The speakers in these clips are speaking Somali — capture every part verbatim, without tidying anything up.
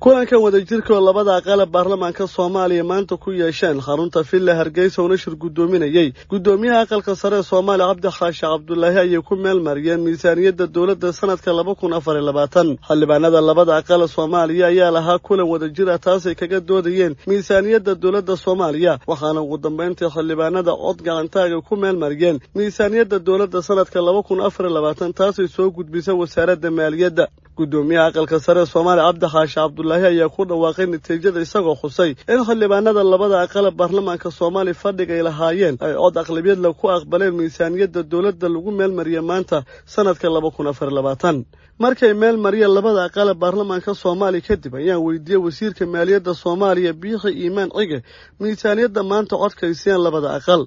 kulankan wadajirka oo labada aqal ee baarlamaanka Soomaaliya maanta ku yeesheen xarunta Villa Hargeysa oo nashir gudoominayay gudoomiyaha aqalka sare Soomaaliya Cabdi Xaashi Cabdullaahi ay ku meel mariyeen miisaaniyadda dawladda sanadka laba kun afar iyo labaatan xildhibaanada labada aqal ee Soomaaliya ayaa lahaa kulan wadajir ah taas ay kaga doodayeen miisaaniyadda dawladda Soomaaliya waxaana ugu dambeyntii xildhibaanada cod gacantaaga ku meel mariyeen miisaaniyadda dawladda sanadka laba kun afar iyo labaatan taas ay soo gudbisay wasaaradda maaliyadda gudoomiyaha aqalka sare Soomaaliya Cabdi Xaashi Cabdullaahi ayaa ku dhawaaqay natiijada isagoo xusay in xildhibaanada labada aqal ee baarlamaanka Soomaaliya fadhiga ay lahaayeen ay cod aqlabiyad la ku aqbaleen miisaaniyadda dawladda lagu meel mariyay maanta sanadka laba kun afar iyo labaatan markay meel mariyeen labada aqal ee baarlamaanka Soomaaliya kadib ayaan weydiiyay wasiirka maaliyadda Soomaaliya Biixi Iimaan Cige miisaaniyadda maanta codkayseen labada aqal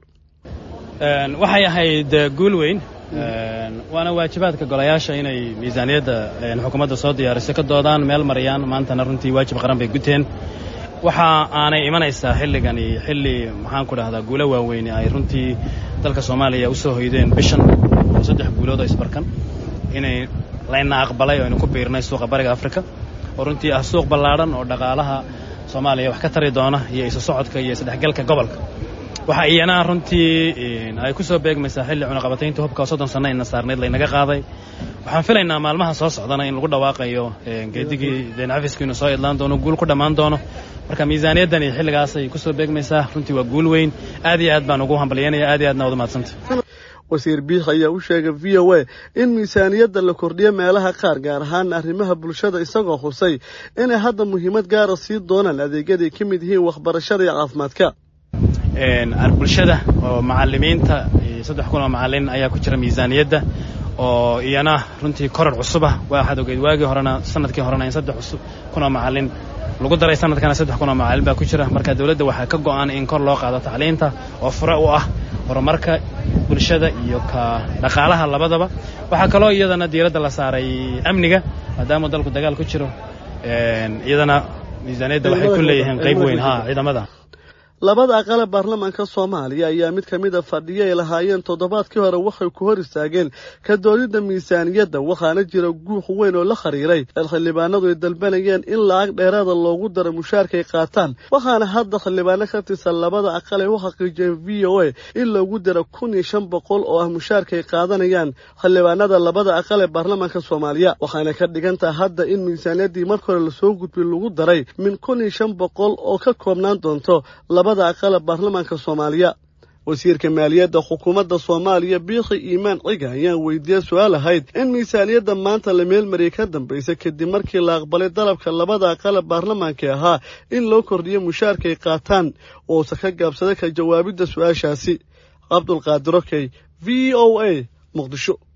een waxay ahayd guul weyn waana waajibaadka golayaasha inay miisaaniyadda xukuumadda soo diyaarisay ka doodaan meel mariyaan maantana runtii waajib qaran bay guteen waxa aanay imanaysaa xilligani xilli maxaan ku dhahdaa guulo waaweyn ay runtii dalka Soomaaliya u soo hoydeen bishan saddex guulood oo isbarkan inay layna aqbalay oo ku biirnay suuqa bariga Afrika oo runtii ah suuq ballaaran oo dhaqaalaha Soomaaliya wax ka tari doona iyo isu socodka iyo sadexgalka gobolka waxa iyana runtii ay ku soo beegmaysaa xilli cunaqabataynta hubka soddon sano in saarneed laynaga qaaday waxaan filaynaa maalmaha soo socdana in lagu dhawaaqayo geedigii deen cafiskiina soo idlaan doono guul ku dhamaan doono marka miisaaniyaddan iyo xilligaas ay ku soo beegmaysaa runtii waa guul weyn aad iyo aad baan ugu hambalyeynaya aad iyo aadna wada mahadsantahay wasiir Biix ayaa u sheegay V O A in miisaaniyadda la kordhiyo meelaha qaar gaar ahaan arrimaha bulshada isagoo xusay in hadda muhiimad gaar ah sii doonaan adeegyada ka mid yihiin waxbarashada iyo caafimaadka een bulshada oo macallimiinta saddex kun oo macallin ayaa ku jira miisaaniyadda oo iyana runtii korar cusub ah waxa ogeyd waagi horena sanadkii horena in saddex kun oo macallin lagu daray sanadkana saddex kun oo macallin baa ku jira marka dawladda waxa ka go'an in kor loo qaado tacliinta oo fure u ah horumarka bulshada iyo ka dhaqaalaha labadaba waxa kale oo iyadana diiradda la saaray amniga maadaama dalku dagaal ku jiro een iyadana miisaaniyadda waxay ku leeyihiin qayb weyn ha ciidamada labada aqal ee baarlamaanka Soomaaliya ayaa mid kamid ah fadhiyo ay lahaayeen toddobaadkii hore waxay ku hor istaageen ka doodida miisaaniyadda waxaana jira guux weyn oo la xiriiray xildhibaanadu ay dalbanayeen in lacag dheeraad ah loogu daro mushaarka ay qaataan waxaana hadda xildhibaano ka tirsan labada aqal ay u xaqiijiyeen V O A in loogu daro kun iyo shan boqol oo ah mushaarka ay qaadanayaan xildhibaanada labada aqal ee baarlamaanka Soomaaliya waxaana ka dhigantaa hadda in miisaaniyaddii markii hore la soo gudbiyay lagu daray min kun iyo shan boqol oo ka koobnaan doonto labada aqal ee baarlamaanka Soomaaliya wasiirka maaliyadda xukuumadda Soomaaliya Biixi Iimaan Cige ayaa weydiiyay su'aal ahayd in miisaaniyadda maanta la meel mariyay ka dambeysay kadib markii la aqbalay dalabka labada aqal ee baarlamaanka ahaa in loo kordhiyo mushaarka ay qaataan oo ka gaabsaday ka jawaabidda su'aashaasi Cabdul Qaadir Okey V O A Muqdisho.